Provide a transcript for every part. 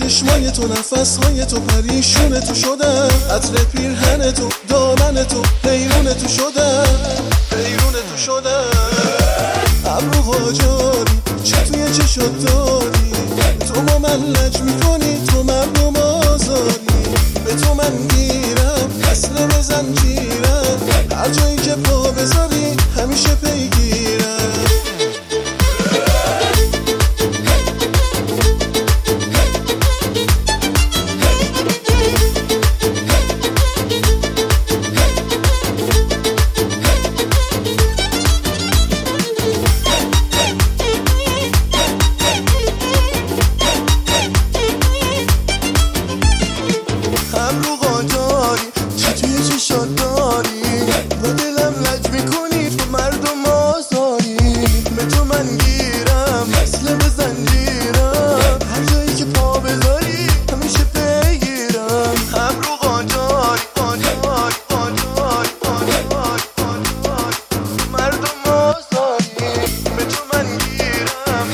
چشمای تو، نفسهای تو، پریشون تو شدم، عطر پیرهن تو، دامن تو، حیرون تو شدم، حیرون تو شدم. ابرو قاجاری چه توی چشات داری، تو با من لج میکنی، تو مردم آزاری. به تو من گیرم، اصل به زنجیرم، هر جایی که پا بذاری همیشه پیگیرم. با دلم لج میکنی، تو مردم آزاری. به تو من گیرم، اصل به زنجیرم، هر جایی که پا بذاری همیشه پیگیرم. ابرو قاجاری قاجاری قاجاری قاجاری قاجاری، مردم آزاری. به تو من گیرم،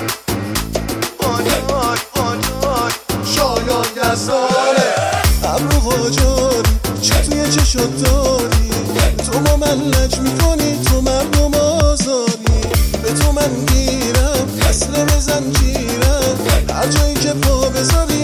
قاجاری قاجاری شایان گزاره. ابرو قاجاری چه توی چشات داری، تو با من لج میکنی، تو مردم آزاری. به تو من گیرم، اصل به زنجیرم، هر جایی که پا بذاری